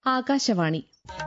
ആകാശവാണി.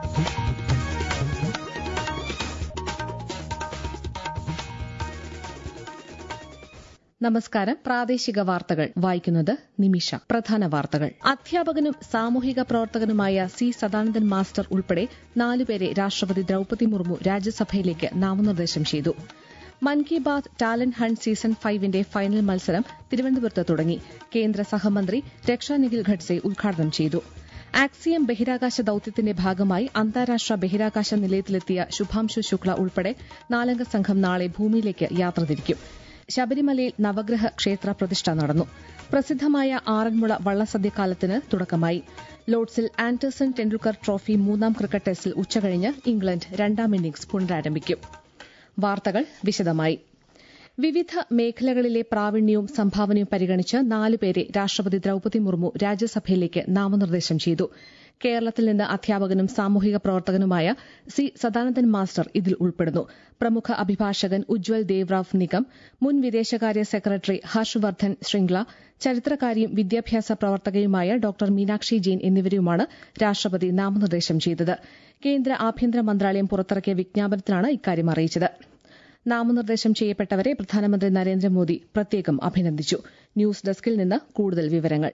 നമസ്കാരം. പ്രാദേശിക വാർത്തകൾ വായിക്കുന്നത് നിമിഷ. പ്രധാന വാർത്തകൾ. അധ്യാപകനും സാമൂഹിക പ്രവർത്തകനുമായ സി സദാനന്ദൻ മാസ്റ്റർ ഉൾപ്പെടെ 4 പേരെ രാഷ്ട്രപതി ദ്രൌപദി മുർമു രാജ്യസഭയിലേക്ക് നാമനിർദ്ദേശം ചെയ്തു. Mann Ki Baat talent hunt season 5ന്റെ ഫൈനൽ മത്സരം തിരുവനന്തപുരത്ത് തുടങ്ങി. കേന്ദ്ര സഹമന്ത്രി രക്ഷാ നിഖിൽ ഖഡ്സെ ഉദ്ഘാടനം ചെയ്തു. ആക്സിയം ബഹിരാകാശ ദൌത്യത്തിന്റെ ഭാഗമായി അന്താരാഷ്ട്ര ബഹിരാകാശ നിലയത്തിലെത്തിയ ശുഭാംശു ശുക്ല ഉൾപ്പെടെ 4 സംഘം നാളെ ഭൂമിയിലേക്ക് യാത്ര തിരിക്കും. ശബരിമലയിൽ നവഗ്രഹ ക്ഷേത്ര പ്രതിഷ്ഠ നടന്നു. പ്രസിദ്ധമായ ആറന്മുള വള്ളസദ്യക്കാലത്തിന് തുടക്കമായി. ലോർഡ്സിൽ ആൻഡേഴ്സൺ ടെൻഡുൽക്കർ ട്രോഫി 3ാം ക്രിക്കറ്റ് ടെസ്റ്റിൽ ഉച്ചകഴിഞ്ഞ് ഇംഗ്ലണ്ട് 2ാം ഇന്നിംഗ്സ് പുനരാരംഭിക്കും. വാർത്തകൾ വിശദമായി. വിവിധ മേഖലകളിലെ പ്രാവീണ്യവും സംഭാവനയും പരിഗണിച്ച് 4 പേരെ രാഷ്ട്രപതി ദ്രൌപദി മുർമു രാജ്യസഭയിലേക്ക് നാമനിർദ്ദേശം ചെയ്തു. കേരളത്തിൽ നിന്ന് അധ്യാപകനും സാമൂഹിക പ്രവർത്തകനുമായ സി സദാനന്ദൻ മാസ്റ്റർ ഇതിൽ ഉൾപ്പെടുന്നു. പ്രമുഖ അഭിഭാഷകൻ ഉജ്വൽ ദേവ്റാവ് നിഗം, മുൻ വിദേശകാര്യ സെക്രട്ടറി ഹർഷ് വർദ്ധൻ ശ്രിംഗ്ല, ചരിത്രകാരിയും വിദ്യാഭ്യാസ പ്രവർത്തകയുമായ ഡോക്ടർ മീനാക്ഷി ജെയിൻ എന്നിവരെയുമാണ് രാഷ്ട്രപതി നാമനിർദ്ദേശം ചെയ്തത്. കേന്ദ്ര ആഭ്യന്തര മന്ത്രാലയം പുറത്തിറക്കിയ വിജ്ഞാപനത്തിലാണ് ഇക്കാര്യം അറിയിച്ചത്. നാമനിർദ്ദേശം ചെയ്യപ്പെട്ടവരെ പ്രധാനമന്ത്രി നരേന്ദ്രമോദി പ്രത്യേകം അഭിനന്ദിച്ചു. ന്യൂസ് ഡെസ്കിൽ നിന്ന് കൂടുതൽ വിവരങ്ങൾ.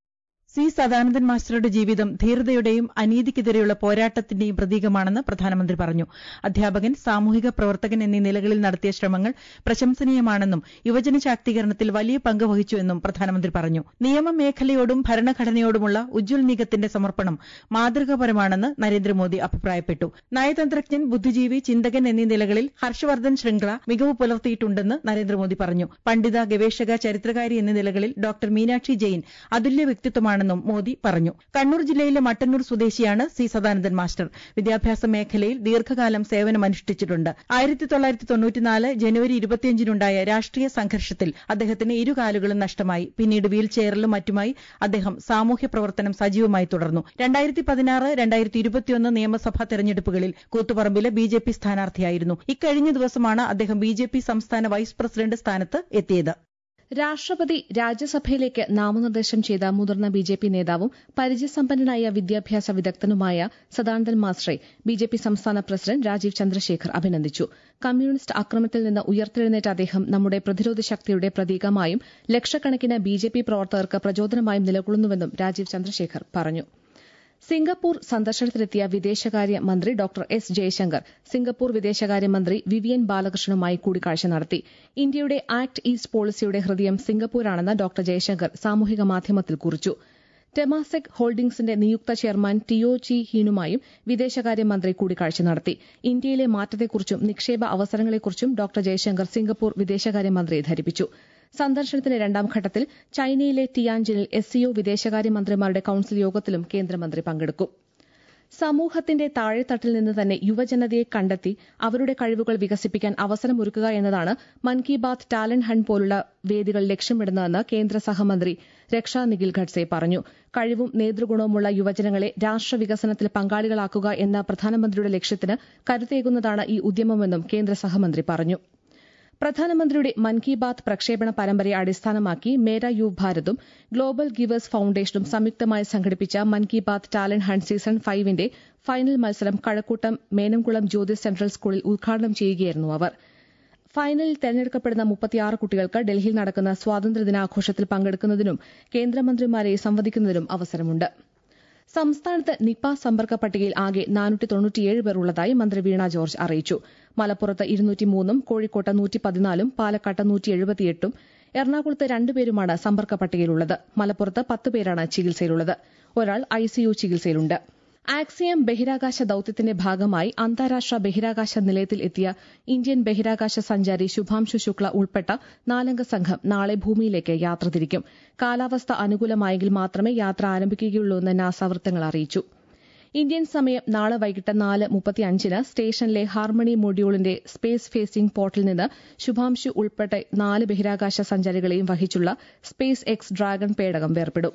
സി സദാനന്ദൻ മാസ്റ്ററുടെ ജീവിതം ധീരതയുടെയും അനീതിക്കെതിരെയുള്ള പോരാട്ടത്തിന്റെയും പ്രതീകമാണെന്ന് പ്രധാനമന്ത്രി പറഞ്ഞു. അധ്യാപകൻ, സാമൂഹിക പ്രവർത്തകൻ എന്നീ നിലകളിൽ നടത്തിയ ശ്രമങ്ങൾ പ്രശംസനീയമാണെന്നും യുവജന ശാക്തീകരണത്തിൽ വലിയ പങ്ക് വഹിച്ചുവെന്നും പ്രധാനമന്ത്രി പറഞ്ഞു. നിയമമേഖലയോടും ഭരണഘടനയോടുമുള്ള ഉജ്വൽ നിഗത്തിന്റെ സമർപ്പണം മാതൃകാപരമാണെന്ന് നരേന്ദ്രമോദി അഭിപ്രായപ്പെട്ടു. നയതന്ത്രജ്ഞൻ, ബുദ്ധിജീവി, ചിന്തകൻ എന്നീ നിലകളിൽ ഹർഷവർദ്ധൻ ശൃംഖല മികവ് പുലർത്തിയിട്ടുണ്ടെന്ന് നരേന്ദ്രമോദി പറഞ്ഞു. പണ്ഡിത, ഗവേഷക, ചരിത്രകാരി എന്നീ നിലകളിൽ ഡോക്ടർ മീനാക്ഷി ജെയിൻ അതുല്യ വ്യക്തിത്വമാണ് മോദി പറഞ്ഞു. കണ്ണൂർ ജില്ലയിലെ മട്ടന്നൂർ സ്വദേശിയാണ് സി സദാനന്ദൻ മാസ്റ്റർ. വിദ്യാഭ്യാസ മേഖലയിൽ ദീർഘകാലം സേവനമനുഷ്ഠിച്ചിട്ടുണ്ട്. 1994 ജനുവരി 25-നുണ്ടായ രാഷ്ട്രീയ സംഘർഷത്തിൽ അദ്ദേഹത്തിന് ഇരുകാലുകളും നഷ്ടമായി. പിന്നീട് വീൽ ചെയറിലും മറ്റുമായി അദ്ദേഹം സാമൂഹ്യ പ്രവർത്തനം സജീവമായി തുടർന്നു. 2016, 2021 നിയമസഭാ തെരഞ്ഞെടുപ്പുകളിൽ കൂത്തുപറമ്പിലെ ബിജെപി സ്ഥാനാർത്ഥിയായിരുന്നു. ഇക്കഴിഞ്ഞ ദിവസമാണ് അദ്ദേഹം ബിജെപി സംസ്ഥാന വൈസ് പ്രസിഡന്റ് സ്ഥാനത്ത് എത്തിയത്. രാഷ്ട്രപതി രാജ്യസഭയിലേക്ക് നാമനിർദ്ദേശം ചെയ്ത മുതിർന്ന ബിജെപി നേതാവും പരിചയസമ്പന്നനായ വിദ്യാഭ്യാസ വിദഗ്ധനുമായ സദാനന്ദൻ മാസ്റ്ററെ ബിജെപി സംസ്ഥാന പ്രസിഡന്റ് രാജീവ് ചന്ദ്രശേഖർ അഭിനന്ദിച്ചു. കമ്മ്യൂണിസ്റ്റ് അക്രമത്തിൽ നിന്ന് ഉയർത്തെഴുന്നേറ്റ അദ്ദേഹം നമ്മുടെ പ്രതിരോധ ശക്തിയുടെ പ്രതീകമായും ലക്ഷക്കണക്കിന് ബിജെപി പ്രവർത്തകർക്ക് പ്രചോദനമായും നിലകൊള്ളുന്നുവെന്നും രാജീവ് ചന്ദ്രശേഖർ പറഞ്ഞു. സിംഗപ്പൂർ സന്ദർശനത്തിലെത്തിയ വിദേശകാര്യ മന്ത്രി ഡോക്ടർ എസ് ജയശങ്കർ സിംഗപ്പൂർ വിദേശകാര്യമന്ത്രി വിവിയൻ ബാലകൃഷ്ണനുമായി കൂടിക്കാഴ്ച നടത്തി. ഇന്ത്യയുടെ ആക്ട് ഈസ്റ്റ് പോളിസിയുടെ ഹൃദയം സിംഗപ്പൂരാണെന്ന് ഡോക്ടർ ജയശങ്കർ സാമൂഹിക മാധ്യമത്തിൽ കുറിച്ചു. ടെമാസെക് ഹോൾഡിംഗ്സിന്റെ നിയുക്ത ചെയർമാൻ ടിയോ ചി ഹീനുമായും വിദേശകാര്യമന്ത്രി കൂടിക്കാഴ്ച നടത്തി. ഇന്ത്യയിലെ മാറ്റത്തെക്കുറിച്ചും നിക്ഷേപ അവസരങ്ങളെക്കുറിച്ചും ഡോക്ടർ ജയശങ്കർ സിംഗപ്പൂർ വിദേശകാര്യമന്ത്രിയെ ധരിപ്പിച്ചു. സന്ദർശനത്തിന്റെ 2ാം ഘട്ടത്തിൽ ചൈനയിലെ ടിയാൻജിനിൽ SCO വിദേശകാര്യമന്ത്രിമാരുടെ കൌൺസിൽ യോഗത്തിലും കേന്ദ്രമന്ത്രി പങ്കെടുക്കും. സമൂഹത്തിന്റെ താഴെത്തട്ടിൽ നിന്ന് തന്നെ യുവജനതയെ കണ്ടെത്തി അവരുടെ കഴിവുകൾ വികസിപ്പിക്കാൻ അവസരമൊരുക്കുക എന്നതാണ് മൻ കി ബാത് ടാലന്റ് ഹണ്ട് പോലുള്ള വേദികൾ ലക്ഷ്യമിടുന്നതെന്ന് കേന്ദ്ര സഹമന്ത്രി രക്ഷാ നിഖിൽ ഖഡ്സെ പറഞ്ഞു. കഴിവും നേതൃഗുണവുമുള്ള യുവജനങ്ങളെ രാഷ്ട്രവികസനത്തിൽ പങ്കാളികളാക്കുക എന്ന പ്രധാനമന്ത്രിയുടെ ലക്ഷ്യത്തിന് കരുത്തേകുന്നതാണ് ഈ ഉദ്യമമെന്നും കേന്ദ്ര സഹമന്ത്രി പറഞ്ഞു. പ്രധാനമന്ത്രിയുടെ മൻ കി ബാത് പ്രക്ഷേപണ പരമ്പരയെ അടിസ്ഥാനമാക്കി മേരാ യുവ് ഭാരതും ഗ്ലോബൽ ഗിവേഴ്സ് ഫൌണ്ടേഷനും സംയുക്തമായി സംഘടിപ്പിച്ച Mann Ki Baat talent hunt season 5ന്റെ ഫൈനൽ മത്സരം കഴക്കൂട്ടം മേനംകുളം ജ്യോതിസ് സെൻട്രൽ സ്കൂളിൽ ഉദ്ഘാടനം ചെയ്യുകയായിരുന്നു അവർ. ഫൈനലിൽ തെരഞ്ഞെടുക്കപ്പെടുന്ന 36 കുട്ടികൾക്ക് ഡൽഹിയിൽ നടക്കുന്ന സ്വാതന്ത്ര്യദിനാഘോഷത്തിൽ പങ്കെടുക്കുന്നതിനും കേന്ദ്രമന്ത്രിമാരെ സംവദിക്കുന്നതിനും അവസരമുണ്ട്. സംസ്ഥാനത്ത് നിപ സമ്പർക്ക പട്ടികയിൽ ആകെ 497 പേർ ഉള്ളതായി മന്ത്രി വീണ ജോർജ് അറിയിച്ചു. മലപ്പുറത്ത് 203, കോഴിക്കോട്ട് 114, പാലക്കാട്ട് 178, എറണാകുളത്ത് 2 പേരുമാണ് സമ്പർക്ക പട്ടികയിലുള്ളത്. മലപ്പുറത്ത് 10 പേരാണ് ചികിത്സയിലുള്ളത്. ഒരാൾ ICU ചികിത്സയിലുണ്ട്. ആക്സിയം ബഹിരാകാശ ദൌത്യത്തിന്റെ ഭാഗമായി അന്താരാഷ്ട്ര ബഹിരാകാശ നിലയത്തിൽ എത്തിയ ഇന്ത്യൻ ബഹിരാകാശ സഞ്ചാരി ശുഭാംശു ശുക്ല ഉൾപ്പെട്ട 4 സംഘം നാളെ ഭൂമിയിലേക്ക് യാത്ര തിരിക്കും. കാലാവസ്ഥ അനുകൂലമായെങ്കിൽ മാത്രമേ യാത്ര ആരംഭിക്കുകയുള്ളൂവെന്ന് നാസ വൃത്തങ്ങൾ അറിയിച്ചു. ഇന്ത്യൻ സമയം നാളെ വൈകിട്ട് 4:35 സ്റ്റേഷനിലെ ഹാർമണി മൊഡ്യൂളിന്റെ സ്പേസ് ഫേസിംഗ് പോർട്ടിൽ നിന്ന് ശുഭാംശു ഉൾപ്പെട്ട 4 ബഹിരാകാശ സഞ്ചാരികളെയും വഹിച്ചുള്ള സ്പേസ് എക്സ് ഡ്രാഗൺ പേടകം വേർപെടും.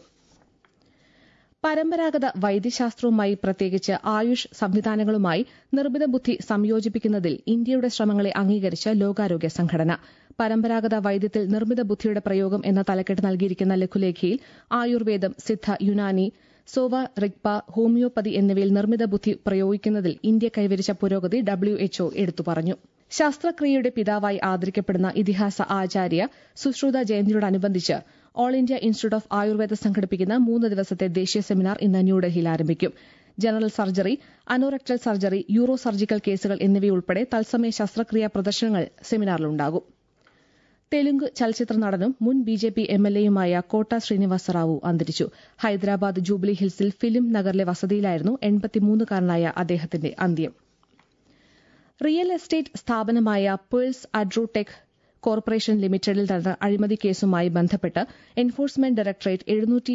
പരമ്പരാഗത വൈദ്യശാസ്ത്രവുമായി പ്രത്യേകിച്ച് ആയുഷ് സംവിധാനങ്ങളുമായി നിർമ്മിത ബുദ്ധി സംയോജിപ്പിക്കുന്നതിൽ ഇന്ത്യയുടെ ശ്രമങ്ങളെ അംഗീകരിച്ച ലോകാരോഗ്യ സംഘടന പരമ്പരാഗത വൈദ്യത്തിൽ നിർമ്മിത ബുദ്ധിയുടെ പ്രയോഗം എന്ന തലക്കെട്ട് നൽകിയിരിക്കുന്ന ലഘുലേഖയിൽ ആയുർവേദം, സിദ്ധ, യുനാനി, സോവ, റിഗ്പ, ഹോമിയോപ്പതി എന്നിവയിൽ നിർമ്മിത ബുദ്ധി പ്രയോഗിക്കുന്നതിൽ ഇന്ത്യ കൈവരിച്ച പുരോഗതി WHO എടുത്തു പറഞ്ഞു. ശസ്ത്രക്രിയയുടെ പിതാവായി ആദരിക്കപ്പെടുന്ന ഇതിഹാസ ആചാര്യ സുശ്രുത ജയന്തിയോടനുബന്ധിച്ച് all India institute of Ayurveda സംഘടിപ്പിക്കുന്ന 3 ദിവസത്തെ ദേശീയ സെമിനാർ ഇന്ന് ന്യൂഡൽഹിയിൽ ആരംഭിക്കും. General surgery, anorectal surgery, uro surgical കേസുകൾ എന്നിവയുൾപ്പെടെ തത്സമയ ശസ്ത്രക്രിയാ പ്രദർശനങ്ങൾ സെമിനാറിലുണ്ടാകും. തെലുങ്ക് ചലച്ചിത്ര നടനും മുൻ BJP MLAയുമായ കോട്ട ശ്രീനിവാസറാവു അന്തരിച്ചു. ഹൈദരാബാദ് ജൂബിലി ഹിൽസിൽ ഫിലിം നഗറിലെ വസതിയിലായിരുന്നു 83-കാരനായ അദ്ദേഹത്തിന്റെ അന്ത്യം. റിയൽ എസ്റ്റേറ്റ് സ്ഥാപനമായ പേൾസ് അഡ്രോടെക് കോർപ്പറേഷൻ ലിമിറ്റഡിൽ നടന്ന അഴിമതി കേസുമായി ബന്ധപ്പെട്ട് എൻഫോഴ്സ്മെന്റ് ഡയറക്ടറേറ്റ്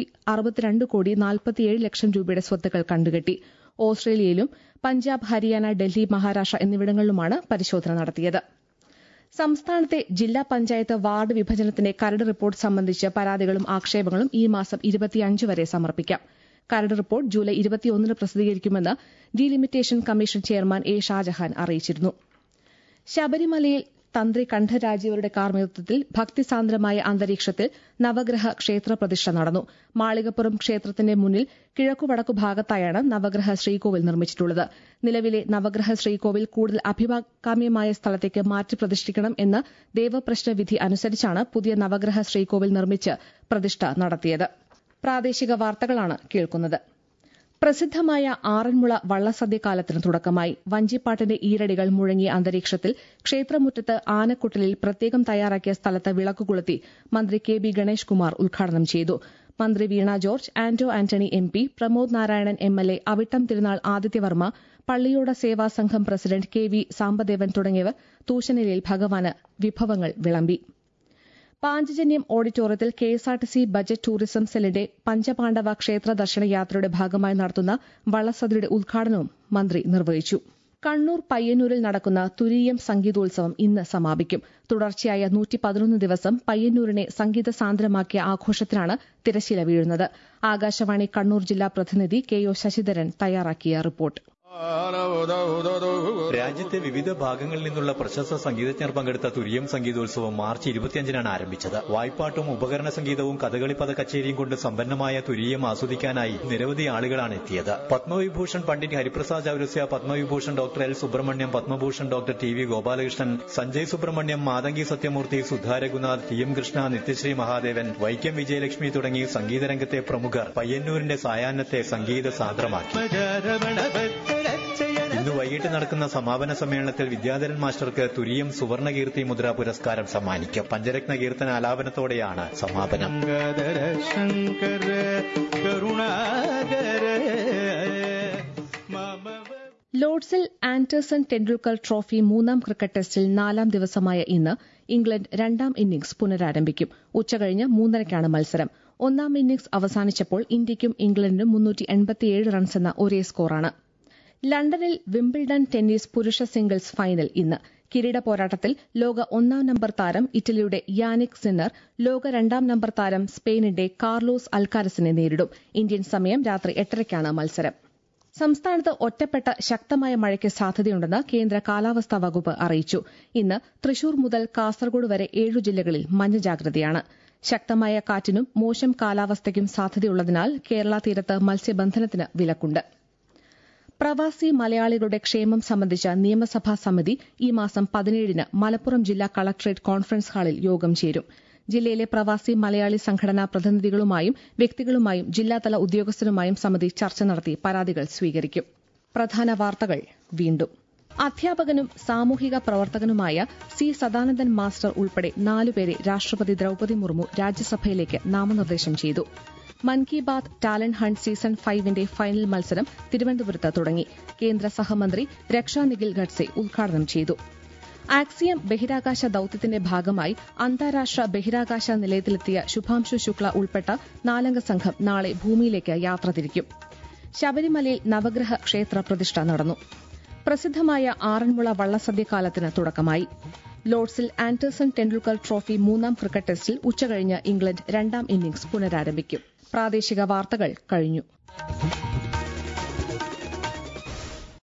762.47 ലക്ഷം രൂപയുടെ സ്വത്തുക്കൾ കണ്ടുകെട്ടി. ഓസ്ട്രേലിയയിലും പഞ്ചാബ്, ഹരിയാന, ഡൽഹി, മഹാരാഷ്ട്ര എന്നിവിടങ്ങളിലുമാണ് പരിശോധന നടത്തിയത്. സംസ്ഥാനത്തെ ജില്ലാ പഞ്ചായത്ത് വാർഡ് വിഭജനത്തിന്റെ കരട് റിപ്പോർട്ട് സംബന്ധിച്ച് പരാതികളും ആക്ഷേപങ്ങളും ഈ മാസം 25 വരെ സമർപ്പിക്കാം. കരട് റിപ്പോർട്ട് ജൂലൈ 21 പ്രസിദ്ധീകരിക്കുമെന്ന് delimitation commission chairman A. Shajahan അറിയിച്ചിരുന്നു. ശബരിമലയിൽ തന്ത്രി കണ്ഠരാജീവരുടെ കാർമ്മികത്വത്തിൽ ഭക്തിസാന്ദ്രമായ അന്തരീക്ഷത്തിൽ നവഗ്രഹ ക്ഷേത്ര പ്രതിഷ്ഠ നടന്നു. മാളികപ്പുറം ക്ഷേത്രത്തിന്റെ മുന്നിൽ കിഴക്കുവടക്കു ഭാഗത്തായാണ് നവഗ്രഹ ശ്രീകോവിൽ നിർമ്മിച്ചിട്ടുള്ളത്. നിലവിലെ നവഗ്രഹ ശ്രീകോവിൽ കൂടുതൽ അഭികാമ്യമായ സ്ഥലത്തേക്ക് മാറ്റി പ്രതിഷ്ഠിക്കണം എന്ന ദേവപ്രശ്ന വിധി അനുസരിച്ചാണ് പുതിയ നവഗ്രഹ ശ്രീകോവിൽ നിർമ്മിച്ച് പ്രതിഷ്ഠ നടത്തിയത്. പ്രാദേശിക വാർത്തകളാണ് കേൾക്കുന്നത്. പ്രസിദ്ധമായ ആറന്മുള വള്ളസദ്യക്കാലത്തിന് തുടക്കമായി. വഞ്ചിപ്പാട്ടിന്റെ ഈരടികൾ മുഴങ്ങിയ അന്തരീക്ഷത്തിൽ ക്ഷേത്രമുറ്റത്ത് ആനക്കുട്ടലിൽ പ്രത്യേകം തയ്യാറാക്കിയ സ്ഥലത്ത് വിളക്കുകൊളുത്തി മന്ത്രി KB ഗണേഷ് കുമാർ ഉദ്ഘാടനം ചെയ്തു. മന്ത്രി വീണ ജോർജ്, ആന്റോ ആന്റണി MP, പ്രമോദ് നാരായണൻ MLA, അവിട്ടം തിരുനാൾ ആദിത്യവർമ്മ, പള്ളിയോട സേവാ സംഘം പ്രസിഡന്റ് KV സാമ്പദേവൻ തുടങ്ങിയവർ തൂശനിലയിൽ ഭഗവാന് വിഭവങ്ങൾ വിളമ്പി. പാഞ്ചജന്യം ഓഡിറ്റോറിയത്തിൽ KSRTC ബജറ്റ് ടൂറിസം സെല്ലിന്റെ പഞ്ചപാണ്ഡവ ക്ഷേത്ര ദർശന യാത്രയുടെ ഭാഗമായി നടത്തുന്ന വള്ളസദ്യയുടെ ഉദ്ഘാടനവും മന്ത്രി നിർവഹിച്ചു. കണ്ണൂർ പയ്യന്നൂരിൽ നടക്കുന്ന തുരീയം സംഗീതോത്സവം ഇന്ന് സമാപിക്കും. തുടർച്ചയായ 111 ദിവസം പയ്യന്നൂരിനെ സംഗീത സാന്ദ്രമാക്കിയ ആഘോഷത്തിനാണ് തിരശ്ശീല വീഴുന്നത്. ആകാശവാണി കണ്ണൂർ ജില്ലാ പ്രതിനിധി KO ശശിധരൻ തയ്യാറാക്കിയ റിപ്പോർട്ട്. രാജ്യത്തെ വിവിധ ഭാഗങ്ങളിൽ നിന്നുള്ള പ്രശസ്ത സംഗീതജ്ഞർ പങ്കെടുത്ത തുരീയം സംഗീതോത്സവം മാർച്ച് 25-നാണ് ആരംഭിച്ചത്. വായ്പാട്ടും ഉപകരണ സംഗീതവും കഥകളിപ്പദ കച്ചേരിയും കൊണ്ട് സമ്പന്നമായ തുരീയം ആസ്വദിക്കാനായി നിരവധി ആളുകളാണ് എത്തിയത്. Padmavibhushan Pandit Hariprasad Chaurasia, Padmavibhushan doctor L. Subramaniam, Padmabhushan doctor TV Gopalakrishnan, Sanjay Subramaniam, Mathangi Sathyamoorthy, Sudha Raghunath, TM Krishna, Nithyasree Mahadevan, Vaikom Vijayalakshmi തുടങ്ങി സംഗീതരംഗത്തെ പ്രമുഖർ പയ്യന്നൂരിന്റെ സായാഹ്നത്തെ സംഗീത സാന്ദ്രമാക്കി. ഇന്ന് വൈകിട്ട് നടക്കുന്ന സമാപന സമ്മേളനത്തിൽ വിദ്യാധരൻ മാസ്റ്റർക്ക് തുരീയം സുവർണകീർത്തി മുദ്ര പുരസ്കാരം സമ്മാനിക്കും. പഞ്ചരത്ന കീർത്തന ആലാപനത്തോടെയാണ് സമാപനം. ലോർഡ്സിൽ ആൻഡേഴ്സൺ ടെൻഡുൽക്കർ ട്രോഫി 3ാം ക്രിക്കറ്റ് ടെസ്റ്റിൽ 4ാം ദിവസമായ ഇന്ന് ഇംഗ്ലണ്ട് 2ാം ഇന്നിംഗ്സ് പുനരാരംഭിക്കും. ഉച്ചകഴിഞ്ഞ് 3:30-ക്കാണ് മത്സരം. 1ാം ഇന്നിംഗ്സ് അവസാനിച്ചപ്പോൾ ഇന്ത്യയ്ക്കും ഇംഗ്ലണ്ടിനും 387 റൺസ് എന്ന ഒരേ സ്കോറാണ്. ലണ്ടനിൽ വിംബിൾഡൺ ടെന്നീസ് പുരുഷ സിംഗിൾസ് ഫൈനൽ ഇന്ന്. കിരീട പോരാട്ടത്തിൽ ലോക 1ാം നമ്പർ താരം ഇറ്റലിയുടെ യാനിക് സിന്നർ ലോക 2ാം നമ്പർ താരം സ്പെയിനിന്റെ കാർലോസ് അൽക്കാരസിനെ നേരിടും. ഇന്ത്യൻ സമയം രാത്രി 8:30-ക്കാണ് മത്സരം. സംസ്ഥാനത്ത് ഒറ്റപ്പെട്ട ശക്തമായ മഴയ്ക്ക് സാധ്യതയുണ്ടെന്ന് കേന്ദ്ര കാലാവസ്ഥാ വകുപ്പ് അറിയിച്ചു. ഇന്ന് തൃശൂർ മുതൽ കാസർഗോഡ് വരെ 7 ജില്ലകളിൽ മഞ്ഞ ജാഗ്രതയാണ്. ശക്തമായ കാറ്റിനും മോശം കാലാവസ്ഥയ്ക്കും സാധ്യതയുള്ളതിനാൽ കേരള തീരത്ത് മത്സ്യബന്ധനത്തിന് വിലക്കുണ്ട്. പ്രവാസി മലയാളികളുടെ ക്ഷേമം സംബന്ധിച്ച നിയമസഭാ സമിതി ഈ മാസം 17-ന് മലപ്പുറം ജില്ലാ കളക്ടറേറ്റ് കോൺഫറൻസ് ഹാളിൽ യോഗം ചേരും. ജില്ലയിലെ പ്രവാസി മലയാളി സംഘടനാ പ്രതിനിധികളുമായും വ്യക്തികളുമായും ജില്ലാതല ഉദ്യോഗസ്ഥരുമായും സമിതി ചർച്ച നടത്തി പരാതികൾ സ്വീകരിക്കും. പ്രധാന വാർത്തകൾ വീണ്ടും. അധ്യാപകനും സാമൂഹിക പ്രവർത്തകനുമായ C. സദാനന്ദൻ മാസ്റ്റർ ഉൾപ്പെടെ 4 പേരെ രാഷ്ട്രപതി ദ്രൌപദി മുർമു രാജ്യസഭയിലേക്ക് നാമനിർദ്ദേശം ചെയ്തു. Mann Ki Baat talent hunt season 5ന്റെ ഫൈനൽ മത്സരം തിരുവനന്തപുരത്ത് തുടങ്ങി. കേന്ദ്ര സഹമന്ത്രി രക്ഷാ നിഖിൽ ഖഡ്സെ ഉദ്ഘാടനം ചെയ്തു. ആക്സിയം ബഹിരാകാശ ദൌത്യത്തിന്റെ ഭാഗമായി അന്താരാഷ്ട്ര ബഹിരാകാശ നിലയത്തിലെത്തിയ ശുഭാംശു ശുക്ല ഉൾപ്പെട്ട 4-അംഗ സംഘം നാളെ ഭൂമിയിലേക്ക് യാത്ര തിരിക്കും. ശബരിമലയിൽ നവഗ്രഹ ക്ഷേത്ര പ്രതിഷ്ഠ നടന്നു. പ്രസിദ്ധമായ ആറന്മുള വള്ളസദ്യക്കാലത്തിന് തുടക്കമായി. ലോർഡ്സിൽ ആൻഡേഴ്സൺ ടെൻഡുൽക്കർ ട്രോഫി 3ാം ക്രിക്കറ്റ് ടെസ്റ്റിൽ ഉച്ചകഴിഞ്ഞ് ഇംഗ്ലണ്ട് 2ാം ഇന്നിംഗ്സ് പുനരാരംഭിക്കും. പ്രാദേശിക വാർത്തകൾ കഴിഞ്ഞു.